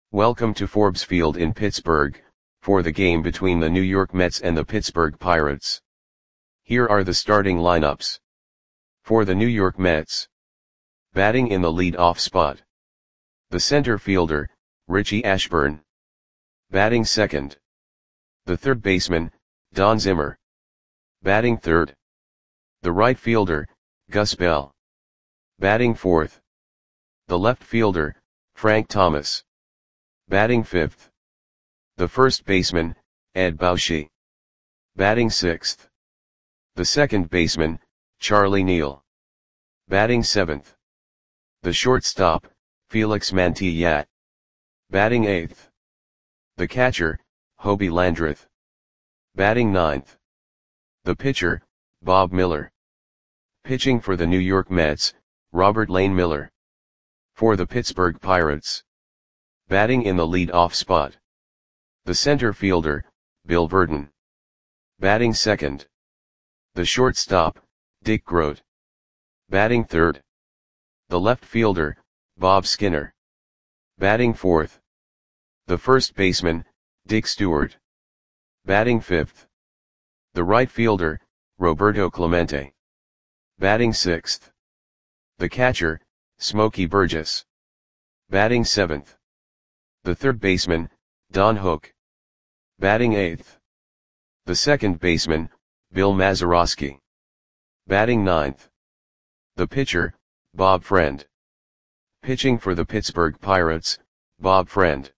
Welcome to Forbes Field in Pittsburgh, for the game between the New York Mets and the Pittsburgh Pirates. Here are the starting lineups. For the New York Mets. Batting in the lead-off spot. The center fielder, Richie Ashburn. Batting second. The third baseman, Don Zimmer. Batting third. The right fielder, Gus Bell. Batting fourth. The left fielder, Frank Thomas. Batting fifth. The first baseman, Ed Bauschy. Batting sixth. The second baseman, Charlie Neal. Batting seventh. The shortstop, Felix Mantilla. Batting eighth. The catcher, Hobie Landreth. Batting ninth. The pitcher, Bob Miller. Pitching for the New York Mets, Robert Lane Miller. For the Pittsburgh Pirates. Batting in the lead-off spot. The center fielder, Bill Virdon. Batting second. The shortstop, Dick Groat. Batting third. The left fielder, Bob Skinner. Batting fourth. The first baseman, Dick Stewart. Batting fifth. The right fielder, Roberto Clemente. Batting sixth. The catcher, Smokey Burgess. Batting seventh. The third baseman, Don Hook. Batting eighth. The second baseman, Bill Mazeroski. Batting ninth. The pitcher, Bob Friend. Pitching for the Pittsburgh Pirates, Bob Friend.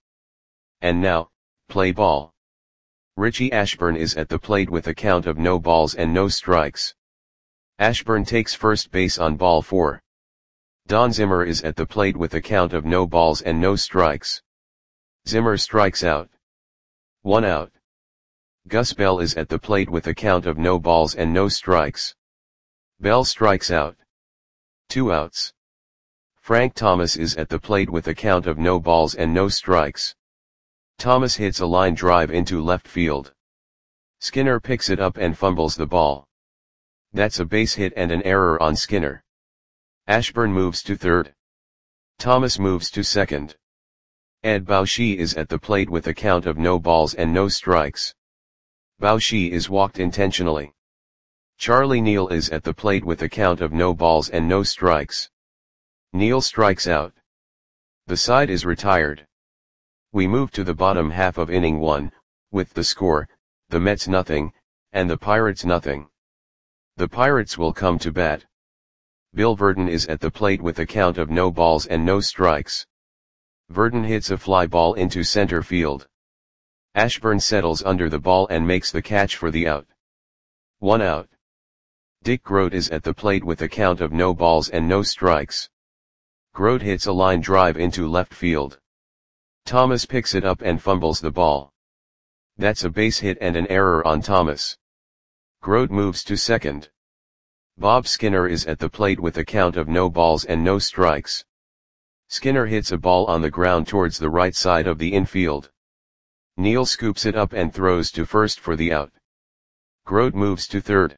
And now, play ball. Richie Ashburn is at the plate with a count of no balls and no strikes. Ashburn takes first base on ball 4. Don Zimmer is at the plate with a count of no balls and no strikes. Zimmer strikes out. 1 out. Gus Bell is at the plate with a count of no balls and no strikes. Bell strikes out. 2 outs. Frank Thomas is at the plate with a count of no balls and no strikes. Thomas hits a line drive into left field. Skinner picks it up and fumbles the ball. That's a base hit and an error on Skinner. Ashburn moves to third. Thomas moves to second. Ed Bauschy is at the plate with a count of no balls and no strikes. Bauschy is walked intentionally. Charlie Neal is at the plate with a count of no balls and no strikes. Neal strikes out. The side is retired. We move to the bottom half of inning 1, with the score, the Mets nothing, and the Pirates nothing. The Pirates will come to bat. Bill Virdon is at the plate with a count of no balls and no strikes. Virdon hits a fly ball into center field. Ashburn settles under the ball and makes the catch for the out. 1 out. Dick Groat is at the plate with a count of no balls and no strikes. Groat hits a line drive into left field. Thomas picks it up and fumbles the ball. That's a base hit and an error on Thomas. Groat moves to second. Bob Skinner is at the plate with a count of no balls and no strikes. Skinner hits a ball on the ground towards the right side of the infield. Neal scoops it up and throws to first for the out. Groat moves to third.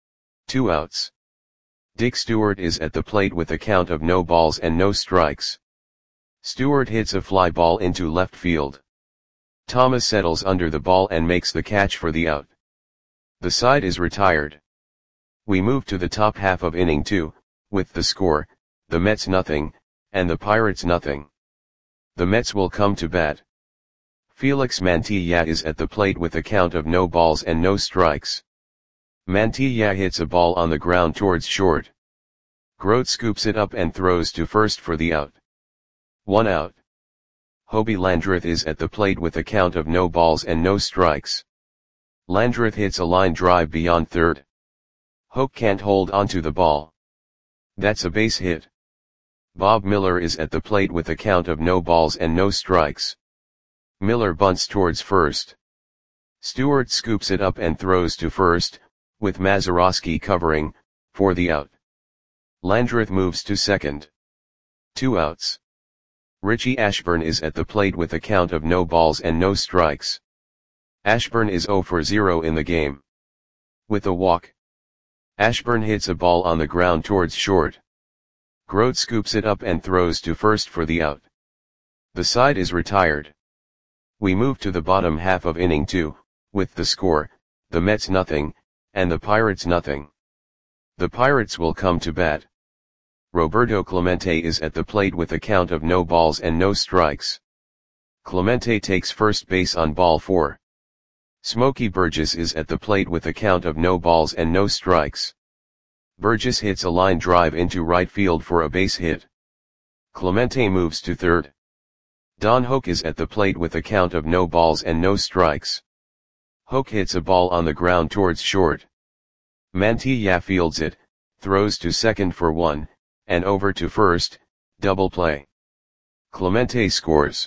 2 outs. Dick Stewart is at the plate with a count of no balls and no strikes. Stewart hits a fly ball into left field. Thomas settles under the ball and makes the catch for the out. The side is retired. We move to the top half of inning 2, with the score, the Mets nothing, and the Pirates nothing. The Mets will come to bat. Felix Mantilla is at the plate with a count of no balls and no strikes. Mantilla hits a ball on the ground towards short. Groat scoops it up and throws to first for the out. 1 out. Hobie Landreth is at the plate with a count of no balls and no strikes. Landreth hits a line drive beyond third. Hook can't hold onto the ball. That's a base hit. Bob Miller is at the plate with a count of no balls and no strikes. Miller bunts towards first. Stewart scoops it up and throws to first, with Mazeroski covering, for the out. Landreth moves to second. 2 outs. Richie Ashburn is at the plate with a count of no balls and no strikes. Ashburn is 0 for 0 in the game. With a walk. Ashburn hits a ball on the ground towards short. Groat scoops it up and throws to first for the out. The side is retired. We move to the bottom half of inning 2, with the score, the Mets nothing, and the Pirates nothing. The Pirates will come to bat. Roberto Clemente is at the plate with a count of no balls and no strikes. Clemente takes first base on ball 4. Smokey Burgess is at the plate with a count of no balls and no strikes. Burgess hits a line drive into right field for a base hit. Clemente moves to third. Don Hoak is at the plate with a count of no balls and no strikes. Hoak hits a ball on the ground towards short. Mantilla fields it, throws to second for 1, and over to first, double play. Clemente scores.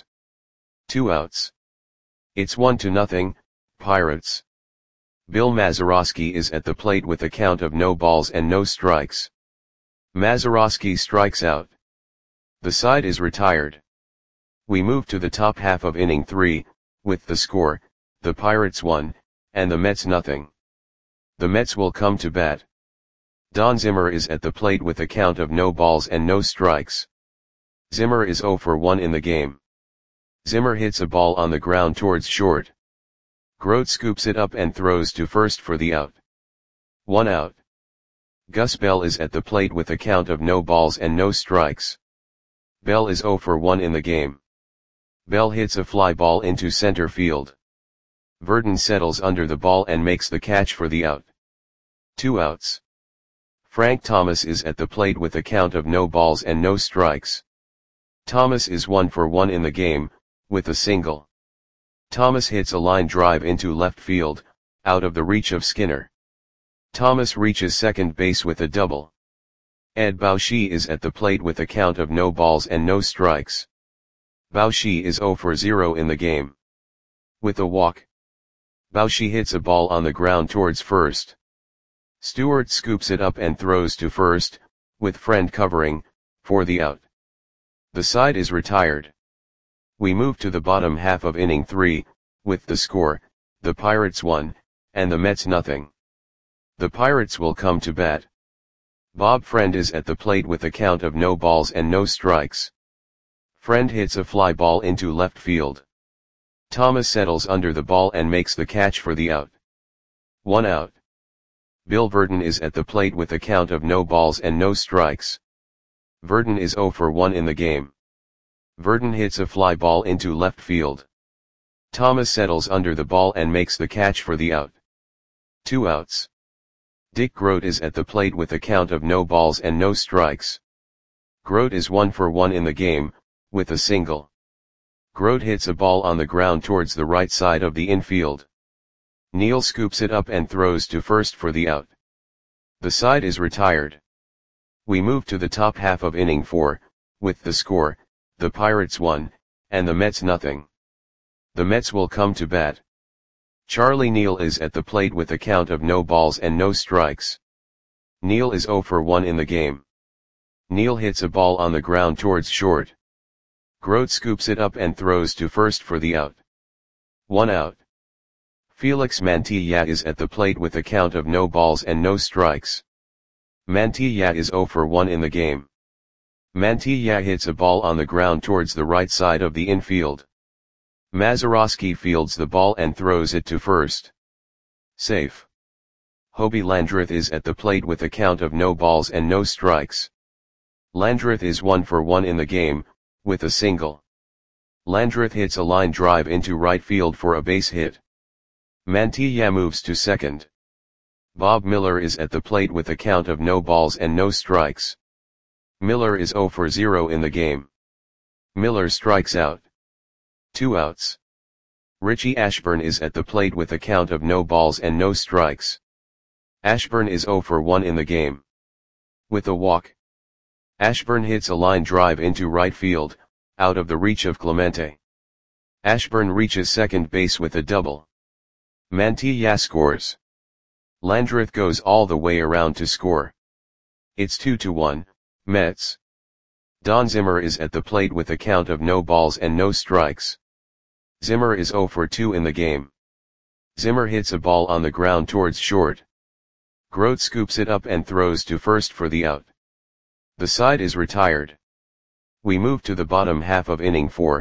2 outs. It's 1-0, Pirates. Bill Mazeroski is at the plate with a count of no balls and no strikes. Mazeroski strikes out. The side is retired. We move to the top half of inning 3, with the score, the Pirates 1, and the Mets nothing. The Mets will come to bat. Don Zimmer is at the plate with a count of no balls and no strikes. Zimmer is 0 for 1 in the game. Zimmer hits a ball on the ground towards short. Grote scoops it up and throws to first for the out. 1 out. Gus Bell is at the plate with a count of no balls and no strikes. Bell is 0 for 1 in the game. Bell hits a fly ball into center field. Verdon settles under the ball and makes the catch for the out. 2 outs. Frank Thomas is at the plate with a count of no balls and no strikes. Thomas is 1 for 1 in the game, with a single. Thomas hits a line drive into left field, out of the reach of Skinner. Thomas reaches second base with a double. Ed Bauschy is at the plate with a count of no balls and no strikes. Bauschy is 0 for 0 in the game. With a walk. Bauschy hits a ball on the ground towards first. Stewart scoops it up and throws to first, with Friend covering, for the out. The side is retired. We move to the bottom half of inning 3, with the score, the Pirates 1, and the Mets nothing. The Pirates will come to bat. Bob Friend is at the plate with a count of no balls and no strikes. Friend hits a fly ball into left field. Thomas settles under the ball and makes the catch for the out. 1 out. Bill Verdon is at the plate with a count of no balls and no strikes. Verdon is 0 for 1 in the game. Verdon hits a fly ball into left field. Thomas settles under the ball and makes the catch for the out. 2 outs. Dick Grote is at the plate with a count of no balls and no strikes. Grote is 1 for 1 in the game, with a single. Grote hits a ball on the ground towards the right side of the infield. Neal scoops it up and throws to first for the out. The side is retired. We move to the top half of inning 4, with the score, the Pirates 1, and the Mets nothing. The Mets will come to bat. Charlie Neal is at the plate with a count of no balls and no strikes. Neal is 0 for 1 in the game. Neal hits a ball on the ground towards short. Grote scoops it up and throws to first for the out. 1 out. Felix Mantilla is at the plate with a count of no balls and no strikes. Mantilla is 0 for 1 in the game. Mantilla hits a ball on the ground towards the right side of the infield. Mazeroski fields the ball and throws it to first. Safe. Hobie Landreth is at the plate with a count of no balls and no strikes. Landreth is 1 for 1 in the game, with a single. Landreth hits a line drive into right field for a base hit. Mantilla moves to second. Bob Miller is at the plate with a count of no balls and no strikes. Miller is 0 for 0 in the game. Miller strikes out. 2 outs. Richie Ashburn is at the plate with a count of no balls and no strikes. Ashburn is 0 for 1 in the game. With a walk. Ashburn hits a line drive into right field, out of the reach of Clemente. Ashburn reaches second base with a double. Mantilla scores. Landreth goes all the way around to score. It's 2-1, Mets. Don Zimmer is at the plate with a count of no balls and no strikes. Zimmer is 0 for 2 in the game. Zimmer hits a ball on the ground towards short. Grote scoops it up and throws to first for the out. The side is retired. We move to the bottom half of inning 4,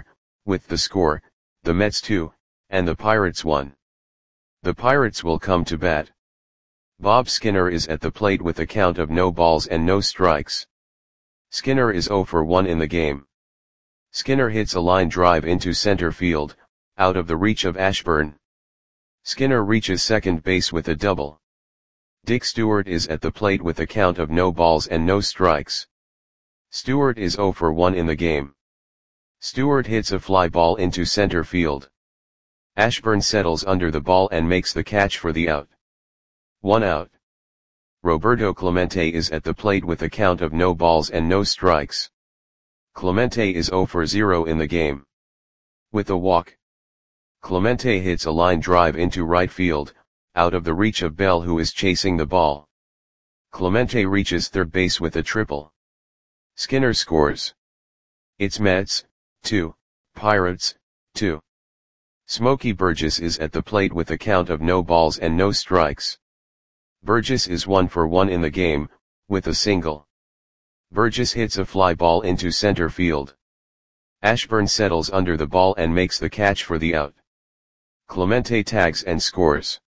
with the score, the Mets 2, and the Pirates 1. The Pirates will come to bat. Bob Skinner is at the plate with a count of no balls and no strikes. Skinner is 0 for 1 in the game. Skinner hits a line drive into center field, out of the reach of Ashburn. Skinner reaches second base with a double. Dick Stewart is at the plate with a count of no balls and no strikes. Stewart is 0 for 1 in the game. Stewart hits a fly ball into center field. Ashburn settles under the ball and makes the catch for the out. 1 out. Roberto Clemente is at the plate with a count of no balls and no strikes. Clemente is 0 for 0 in the game. With a walk, Clemente hits a line drive into right field, out of the reach of Bell, who is chasing the ball. Clemente reaches third base with a triple. Skinner scores. It's Mets 2, Pirates 2. Smokey Burgess is at the plate with a count of no balls and no strikes. Burgess is 1 for 1 in the game, with a single. Burgess hits a fly ball into center field. Ashburn settles under the ball and makes the catch for the out. Clemente tags and scores.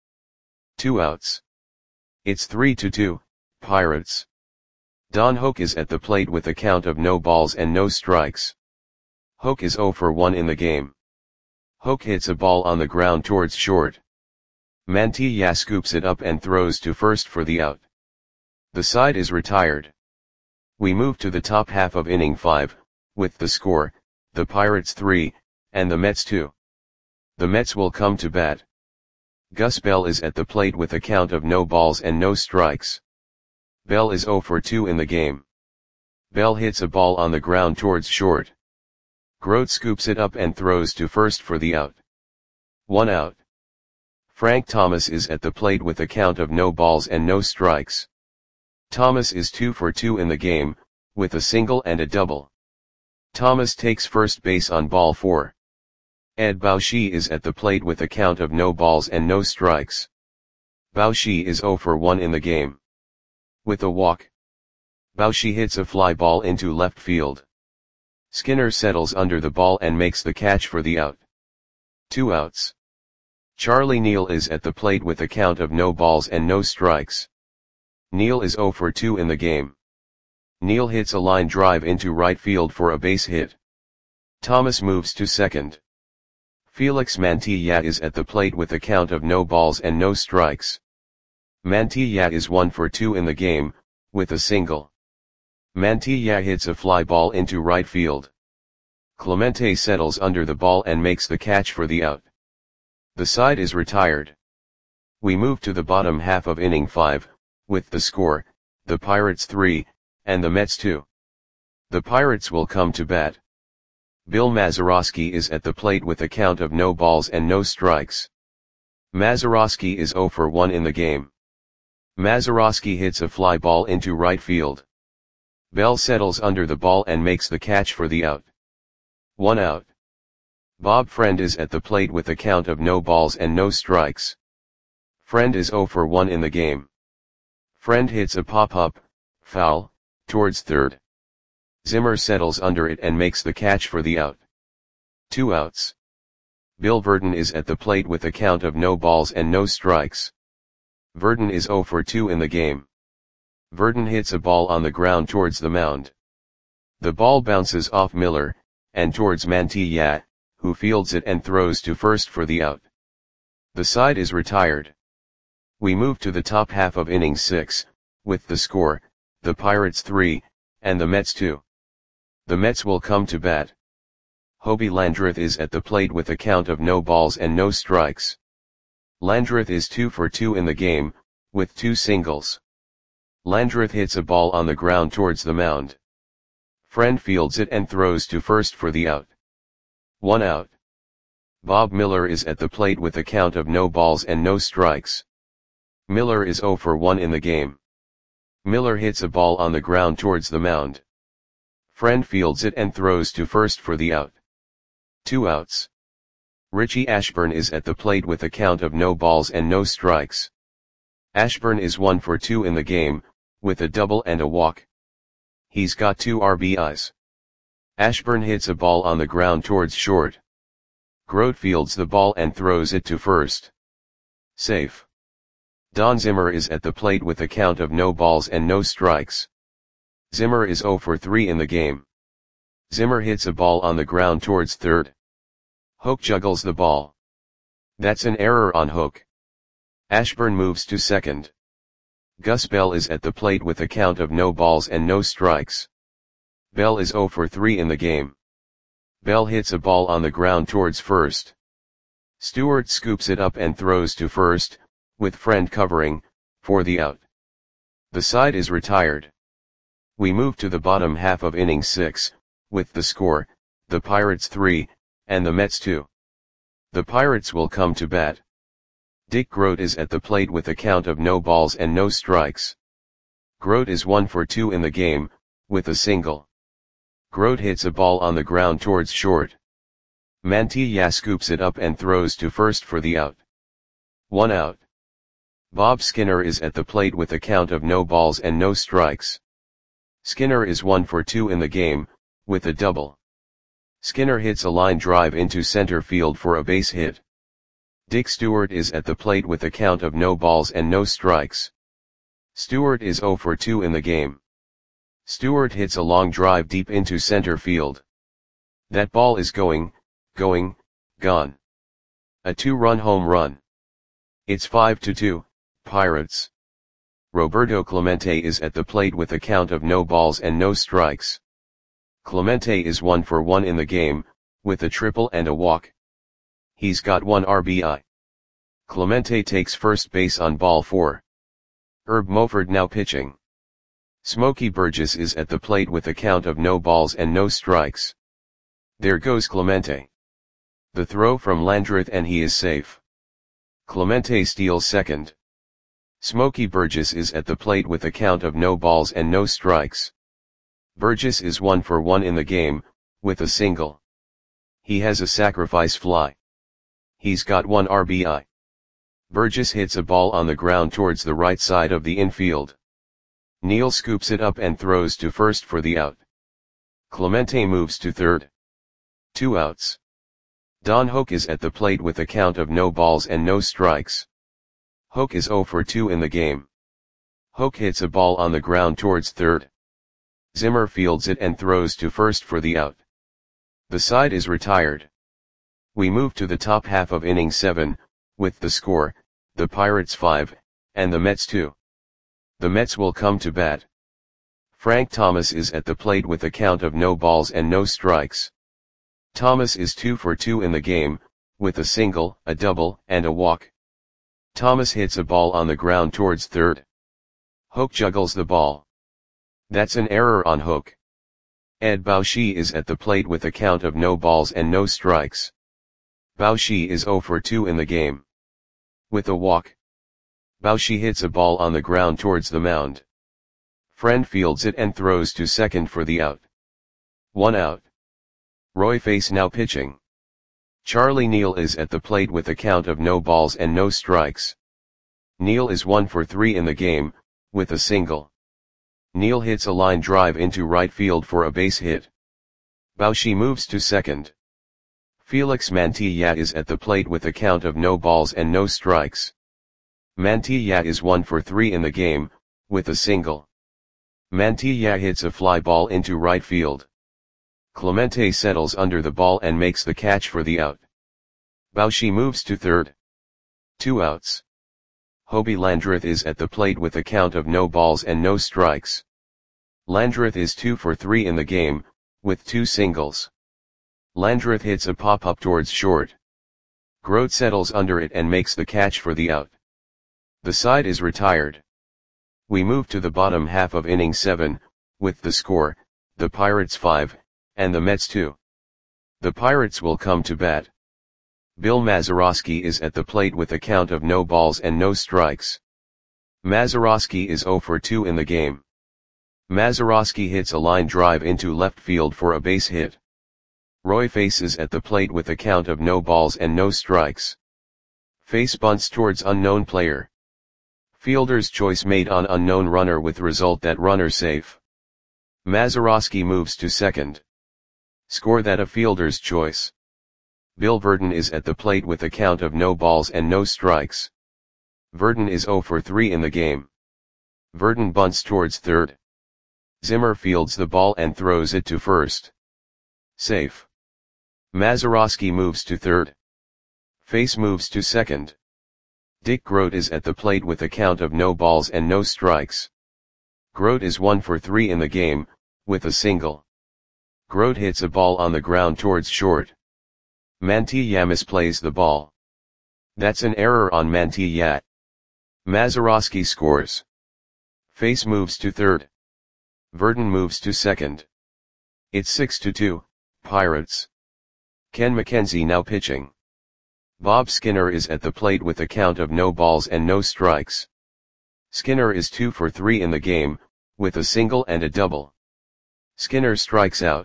2 outs. It's 3-2, Pirates. Don Hoak is at the plate with a count of no balls and no strikes. Hoak is 0 for 1 in the game. Hoak hits a ball on the ground towards short. Mantilla scoops it up and throws to first for the out. The side is retired. We move to the top half of inning 5, with the score, the Pirates 3, and the Mets 2. The Mets will come to bat. Gus Bell is at the plate with a count of no balls and no strikes. Bell is 0 for 2 in the game. Bell hits a ball on the ground towards short. Grote scoops it up and throws to first for the out. 1 out. Frank Thomas is at the plate with a count of no balls and no strikes. Thomas is 2 for 2 in the game, with a single and a double. Thomas takes first base on ball 4. Ed Bauchi is at the plate with a count of no balls and no strikes. Bauchi is 0 for 1 in the game. With a walk, Bauchi hits a fly ball into left field. Skinner settles under the ball and makes the catch for the out. 2 outs. Charlie Neal is at the plate with a count of no balls and no strikes. Neal is 0 for 2 in the game. Neal hits a line drive into right field for a base hit. Thomas moves to second. Felix Mantilla is at the plate with a count of no balls and no strikes. Mantilla is 1 for 2 in the game, with a single. Mantilla hits a fly ball into right field. Clemente settles under the ball and makes the catch for the out. The side is retired. We move to the bottom half of inning 5, with the score, the Pirates 3, and the Mets 2. The Pirates will come to bat. Bill Mazeroski is at the plate with a count of no balls and no strikes. Mazeroski is 0 for 1 in the game. Mazeroski hits a fly ball into right field. Bell settles under the ball and makes the catch for the out. 1 out. Bob Friend is at the plate with a count of no balls and no strikes. Friend is 0 for 1 in the game. Friend hits a pop-up, foul, towards third. Zimmer settles under it and makes the catch for the out. 2 outs. Bill Verdon is at the plate with a count of no balls and no strikes. Verdon is 0 for 2 in the game. Verdon hits a ball on the ground towards the mound. The ball bounces off Miller, and towards Mantilla, who fields it and throws to first for the out. The side is retired. We move to the top half of inning 6, with the score, the Pirates 3, and the Mets 2. The Mets will come to bat. Hobie Landreth is at the plate with a count of no balls and no strikes. Landreth is 2 for 2 in the game, with 2 singles. Landreth hits a ball on the ground towards the mound. Friend fields it and throws to first for the out. 1 out. Bob Miller is at the plate with a count of no balls and no strikes. Miller is 0 for 1 in the game. Miller hits a ball on the ground towards the mound. Friend fields it and throws to first for the out. 2 outs. Richie Ashburn is at the plate with a count of no balls and no strikes. Ashburn is 1 for 2 in the game, with a double and a walk. He's got 2 RBIs. Ashburn hits a ball on the ground towards short. Grote fields the ball and throws it to first. Safe. Don Zimmer is at the plate with a count of no balls and no strikes. Zimmer is 0 for 3 in the game. Zimmer hits a ball on the ground towards third. Hook juggles the ball. That's an error on Hook. Ashburn moves to second. Gus Bell is at the plate with a count of no balls and no strikes. Bell is 0 for 3 in the game. Bell hits a ball on the ground towards first. Stewart scoops it up and throws to first, with Friend covering, for the out. The side is retired. We move to the bottom half of inning 6, with the score, the Pirates 3, and the Mets 2. The Pirates will come to bat. Dick Grote is at the plate with a count of no balls and no strikes. Grote is 1 for 2 in the game, with a single. Grote hits a ball on the ground towards short. Mantilla scoops it up and throws to first for the out. 1 out. Bob Skinner is at the plate with a count of no balls and no strikes. Skinner is 1 for 2 in the game, with a double. Skinner hits a line drive into center field for a base hit. Dick Stewart is at the plate with a count of no balls and no strikes. Stewart is 0 for 2 in the game. Stewart hits a long drive deep into center field. That ball is gone. A 2-run home run. It's 5-2, Pirates. Roberto Clemente is at the plate with a count of no balls and no strikes. Clemente is 1 for 1 in the game, with a triple and a walk. He's got 1 RBI. Clemente takes first base on ball 4. Herb Moford now pitching. Smokey Burgess is at the plate with a count of no balls and no strikes. There goes Clemente. The throw from Landreth and he is safe. Clemente steals second. Smokey Burgess is at the plate with a count of no balls and no strikes. Burgess is 1 for 1 in the game, with a single. He has a sacrifice fly. He's got 1 RBI. Burgess hits a ball on the ground towards the right side of the infield. Neal scoops it up and throws to first for the out. Clemente moves to third. 2 outs. Don Hook is at the plate with a count of no balls and no strikes. Hook is 0 for 2 in the game. Hook hits a ball on the ground towards third. Zimmer fields it and throws to first for the out. The side is retired. We move to the top half of inning 7, with the score, the Pirates 5, and the Mets 2. The Mets will come to bat. Frank Thomas is at the plate with a count of no balls and no strikes. Thomas is 2 for 2 in the game, with a single, a double, and a walk. Thomas hits a ball on the ground towards third. Hook juggles the ball. That's an error on Hook. Ed Bauschy is at the plate with a count of no balls and no strikes. Bauschy is 0 for 2 in the game. With a walk. Bauschy hits a ball on the ground towards the mound. Friend fields it and throws to second for the out. 1 out. Roy Face now pitching. Charlie Neal is at the plate with a count of no balls and no strikes. Neal is 1 for 3 in the game, with a single. Neal hits a line drive into right field for a base hit. Bauschy moves to second. Felix Mantilla is at the plate with a count of no balls and no strikes. Mantilla is 1 for 3 in the game, with a single. Mantilla hits a fly ball into right field. Clemente settles under the ball and makes the catch for the out. Bauschy moves to third. 2 outs. Hobie Landreth is at the plate with a count of no balls and no strikes. Landreth is 2 for 3 in the game, with 2 singles. Landreth hits a pop-up towards short. Grote settles under it and makes the catch for the out. The side is retired. We move to the bottom half of inning 7, with the score, the Pirates 5, and the Mets 2. The Pirates will come to bat. Bill Mazeroski is at the plate with a count of no balls and no strikes. Mazeroski is 0 for 2 in the game. Mazeroski hits a line drive into left field for a base hit. Roy Face is at the plate with a count of no balls and no strikes. Face bunts towards unknown player. Fielder's choice made on unknown runner with result that runner safe. Mazeroski moves to second. Score that a fielder's choice. Bill Verdon is at the plate with a count of no balls and no strikes. Verdon is 0 for 3 in the game. Verdon bunts towards third. Zimmer fields the ball and throws it to first. Safe. Mazeroski moves to third. Face moves to second. Dick Grote is at the plate with a count of no balls and no strikes. Grote is 1 for 3 in the game, with a single. Grote hits a ball on the ground towards short. Mantilla misplays the ball. That's an error on Mantilla. Mazeroski scores. Face moves to third. Verdon moves to second. It's 6-2, Pirates. Ken McKenzie now pitching. Bob Skinner is at the plate with a count of no balls and no strikes. Skinner is 2 for 3 in the game, with a single and a double. Skinner strikes out.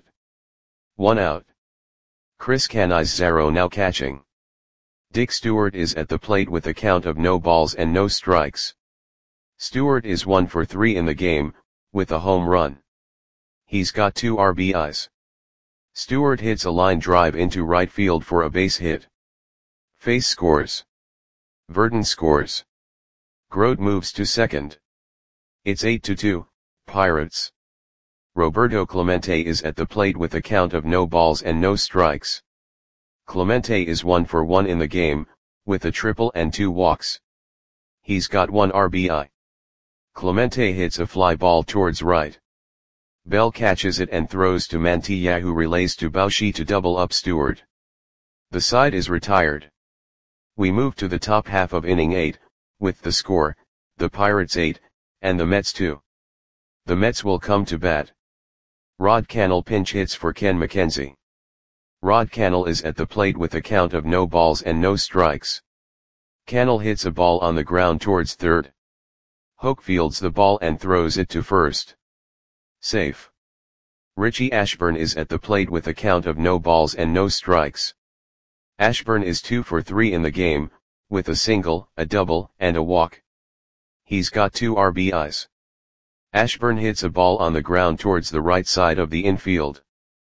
1 out. Chris Canizaro now catching. Dick Stewart is at the plate with a count of no balls and no strikes. Stewart is 1 for 3 in the game, with a home run. He's got 2 RBIs. Stewart hits a line drive into right field for a base hit. Face scores. Verdon scores. Grote moves to second. It's 8-2, Pirates. Roberto Clemente is at the plate with a count of no balls and no strikes. Clemente is 1 for 1 in the game, with a triple and 2 walks. He's got 1 RBI. Clemente hits a fly ball towards right. Bell catches it and throws to Mantilla, who relays to Bauchi to double up Stewart. The side is retired. We move to the top half of inning 8, with the score, the Pirates 8, and the Mets 2. The Mets will come to bat. Rod Cannell pinch hits for Ken McKenzie. Rod Cannell is at the plate with a count of no balls and no strikes. Cannell hits a ball on the ground towards third. Hoke fields the ball and throws it to first. Safe. Richie Ashburn is at the plate with a count of no balls and no strikes. Ashburn is 2 for 3 in the game, with a single, a double, and a walk. He's got 2 RBIs. Ashburn hits a ball on the ground towards the right side of the infield.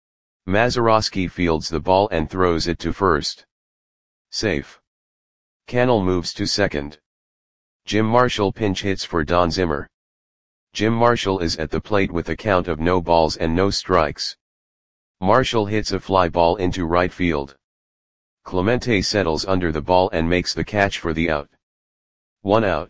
Mazeroski fields the ball and throws it to first. Safe. Cannell moves to second. Jim Marshall pinch hits for Don Zimmer. Jim Marshall is at the plate with a count of no balls and no strikes. Marshall hits a fly ball into right field. Clemente settles under the ball and makes the catch for the out. 1 out.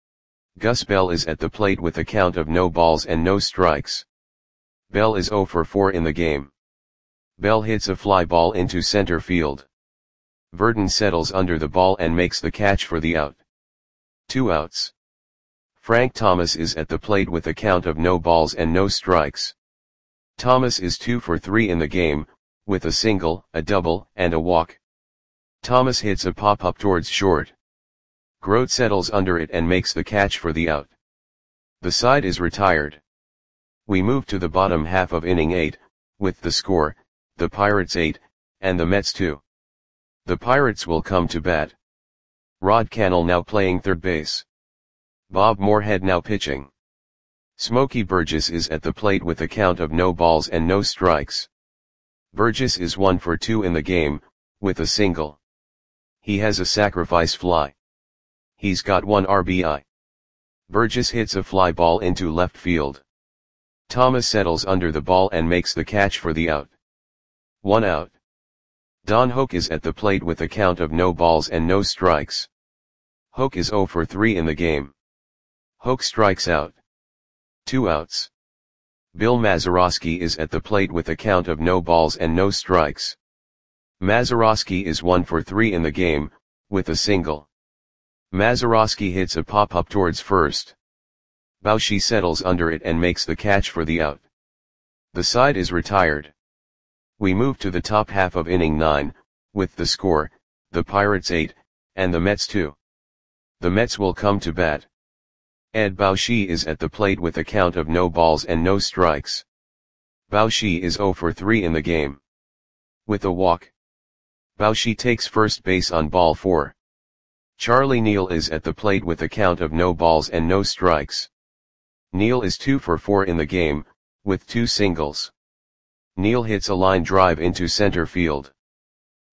Gus Bell is at the plate with a count of no balls and no strikes. Bell is 0 for 4 in the game. Bell hits a fly ball into center field. Verdon settles under the ball and makes the catch for the out. 2 outs. Frank Thomas is at the plate with a count of no balls and no strikes. Thomas is 2 for 3 in the game, with a single, a double, and a walk. Thomas hits a pop-up towards short. Grote settles under it and makes the catch for the out. The side is retired. We move to the bottom half of inning 8, with the score, the Pirates 8, and the Mets 2. The Pirates will come to bat. Rod Cannell now playing third base. Bob Moorhead now pitching. Smokey Burgess is at the plate with a count of no balls and no strikes. Burgess is 1 for 2 in the game, with a single. He has a sacrifice fly. He's got 1 RBI. Burgess hits a fly ball into left field. Thomas settles under the ball and makes the catch for the out. 1 out. Don Hoke is at the plate with a count of no balls and no strikes. Hoke is 0 for 3 in the game. Hoke strikes out. 2 outs. Bill Mazeroski is at the plate with a count of no balls and no strikes. Mazeroski is 1 for 3 in the game, with a single. Mazeroski hits a pop-up towards first. Bauchi settles under it and makes the catch for the out. The side is retired. We move to the top half of inning 9, with the score, the Pirates 8, and the Mets 2. The Mets will come to bat. Ed Bauchi is at the plate with a count of no balls and no strikes. Bauchi is 0 for 3 in the game. With a walk. Bauchi takes first base on ball 4. Charlie Neal is at the plate with a count of no balls and no strikes. Neal is 2 for 4 in the game, with 2 singles. Neal hits a line drive into center field.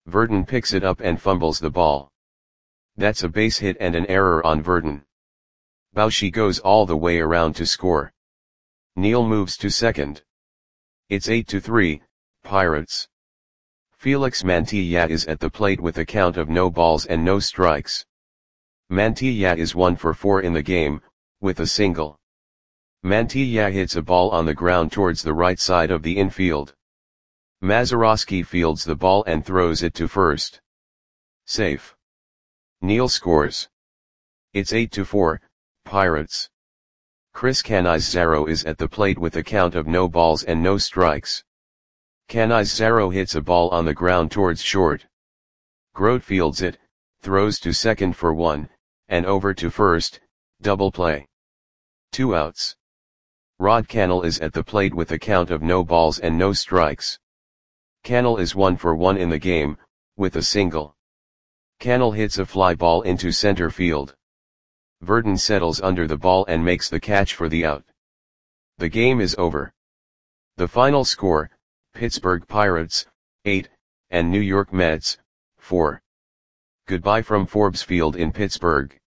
Verdon picks it up and fumbles the ball. That's a base hit and an error on Verdon. Boucher goes all the way around to score. Neal moves to second. It's 8-3, Pirates. Felix Mantilla is at the plate with a count of no balls and no strikes. Mantilla is 1 for 4 in the game, with a single. Mantilla hits a ball on the ground towards the right side of the infield. Mazeroski fields the ball and throws it to first. Safe. Neal scores. It's 8-4, Pirates. Chris Canizaro is at the plate with a count of no balls and no strikes. Canizaro hits a ball on the ground towards short. Grote fields it, throws to second for 1, and over to first, double play. 2 outs. Rod Cannell is at the plate with a count of no balls and no strikes. Cannell is 1 for 1 in the game, with a single. Cannell hits a fly ball into center field. Verdon settles under the ball and makes the catch for the out. The game is over. The final score, Pittsburgh Pirates, 8, and New York Mets, 4. Goodbye from Forbes Field in Pittsburgh.